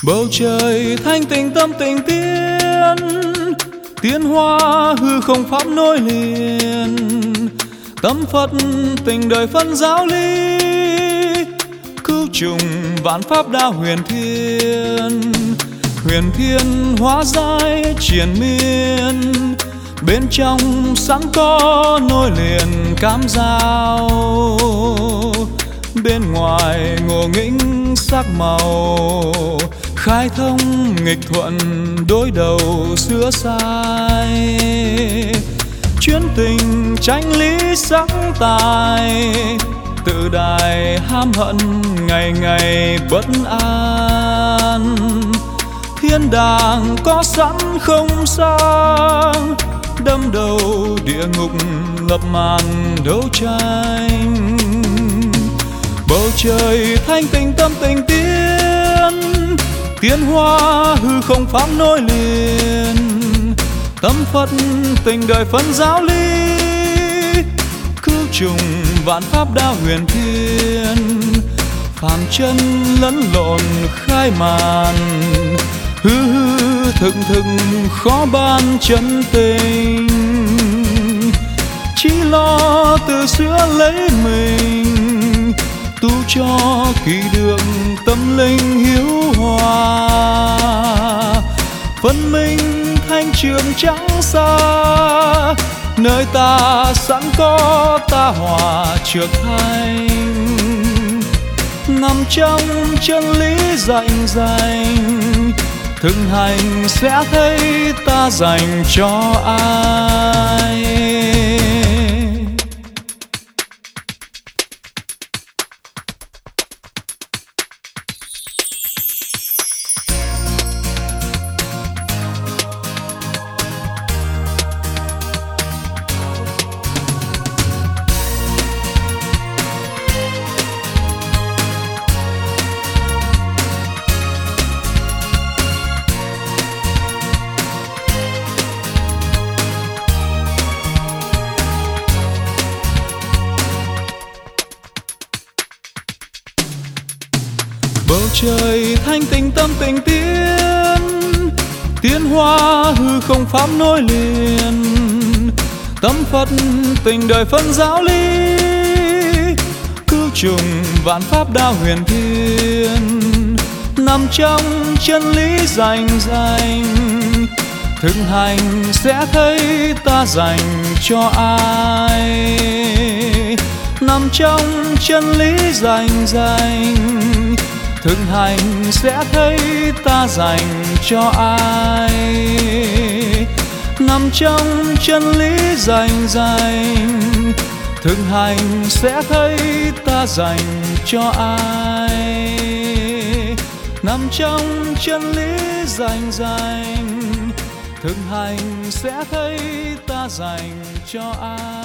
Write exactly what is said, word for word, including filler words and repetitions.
Bầu trời thanh tịnh tâm tịnh tiên, tiến hoa hư không pháp nối liền. Tâm Phật tình đời phân giáo lý, cứu trùng vạn pháp đa huyền thiên. Huyền thiên hóa giải triền miên, bên trong sẵn có nối liền cám giao. Bên ngoài ngộ nghĩnh sắc màu, khai thông nghịch thuận đối đầu sửa sai. Chuyến tình tranh lý sắc tài, tự đài ham hận ngày ngày bất an. Thiên đàng có sẵn không sang, đâm đầu địa ngục lập màn đấu tranh. Bầu trời thanh tịnh tâm tịnh tiên, tiến hoa hư không pháp nối liền. Tâm Phật tình đời phân giáo lý, cứu trùng vạn pháp đa huyền thiên. Phàm chân lẫn lộn khai màn, hư hư thực thực khó ban chân tình. Chỉ lo từ xưa lấy mình, tu cho kỳ đường tâm linh hiếu hòa. Phân minh thanh trường trắng xa, nơi ta sẵn có ta hòa trược thanh. Nằm trong chân lý rành rành, thực hành sẽ thấy ta dành cho ai. Bầu trời thanh tịnh tâm tịnh tiên, tiến hoa hư không pháp nối liền. Tâm Phật tình đời phân giáo lý, cứu trùng vạn pháp đa huyền thiên. Nằm trong chân lý rành rành, thực hành sẽ thấy ta dành cho ai. Nằm trong chân lý rành rành, thực hành sẽ thấy ta dành cho ai. Nằm trong chân lý rành rành, thực hành sẽ thấy ta dành cho ai. Nằm trong chân lý rành rành, thực hành sẽ thấy ta dành cho ai.